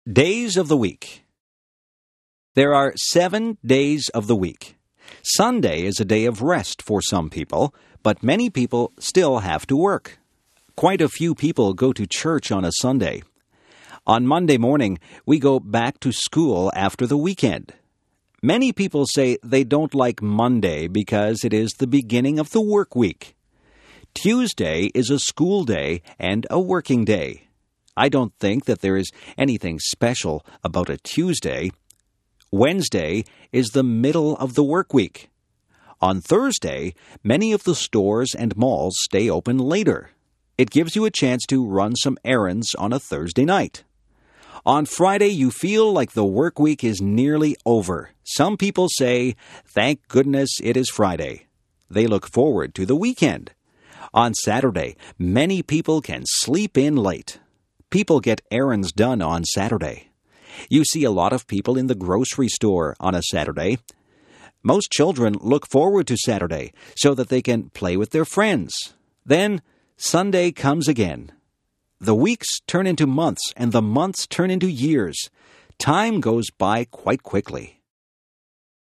Days of the week. There are 7 days of the week. Sunday is a day of rest for some people, but many people still have to work. Quite a few people go to church on a Sunday. On Monday morning, we go back to school after the weekend. Many people say they don't like Monday because it is the beginning of the work week. Tuesday is a school day and a working day. I don't think that there is anything special about a Tuesday. Wednesday is the middle of the work week. On Thursday, many of the stores and malls stay open later. It gives you a chance to run some errands on a Thursday night. On Friday, you feel like the work week is nearly over. Some people say, "Thank goodness it is Friday." They look forward to the weekend. On Saturday, many people can sleep in late. People get errands done on Saturday. You see a lot of people in the grocery store on a Saturday. Most children look forward to Saturday so that they can play with their friends. Then Sunday comes again. The weeks turn into months and the months turn into years. Time goes by quite quickly.